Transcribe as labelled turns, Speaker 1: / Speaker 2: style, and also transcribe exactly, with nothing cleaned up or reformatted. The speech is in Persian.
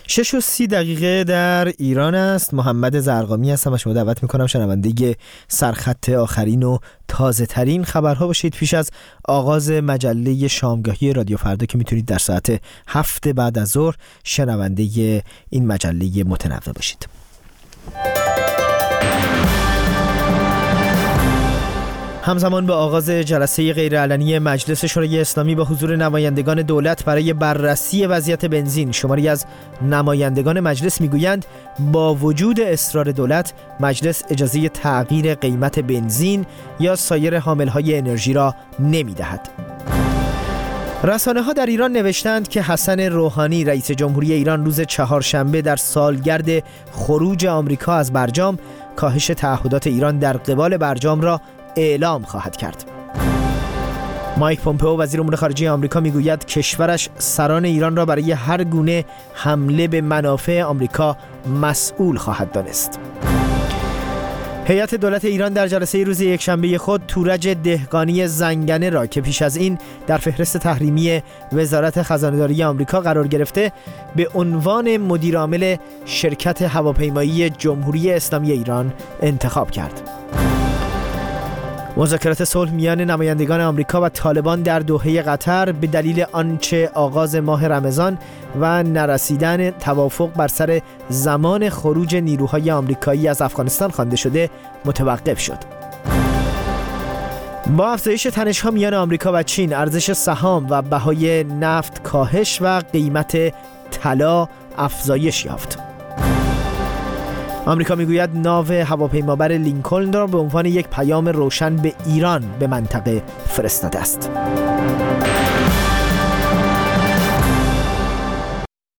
Speaker 1: شش و سی دقیقه در ایران است. محمد زرقامی هستم و شما دعوت میکنم شنونده سرخط آخرین و تازه ترین خبرها باشید پیش از آغاز مجله شامگاهی رادیو فردا که میتونید در ساعت هفت بعد از ظهر شنونده این مجله متنوع باشید. همزمان با آغاز جلسه غیرعلنی مجلس شورای اسلامی با حضور نمایندگان دولت برای بررسی وضعیت بنزین، شماری از نمایندگان مجلس میگویند با وجود اصرار دولت، مجلس اجازه تغییر قیمت بنزین یا سایر حاملهای انرژی را نمیدهد. رسانه ها در ایران نوشتند که حسن روحانی رئیس جمهوری ایران روز چهارشنبه در سالگرد خروج آمریکا از برجام کاهش تعهدات ایران در قبال برجام را اعلام خواهد کرد. مایک پومپئو وزیر امور خارجه آمریکا میگوید کشورش سران ایران را برای هر گونه حمله به منافع آمریکا مسئول خواهد دانست. هیئت دولت ایران در جلسه روز یکشنبه خود تورج دهقانی زنگنه را که پیش از این در فهرست تحریمی وزارت خزانه‌داری آمریکا قرار گرفته به عنوان مدیر عامل شرکت هواپیمایی جمهوری اسلامی ایران انتخاب کرد. مذاکرات صلح میان نمایندگان آمریکا و طالبان در دوحه قطر به دلیل آنچه آغاز ماه رمضان و نرسیدن توافق بر سر زمان خروج نیروهای آمریکایی از افغانستان خوانده شده متوقف شد. با افزایش تنش‌ها میان آمریکا و چین، ارزش سهام و بهای نفت کاهش و قیمت طلا افزایش یافت. آمریکا میگوید ناو هواپیمابر لینکلن را به عنوان یک پیام روشن به ایران به منطقه فرستاده است.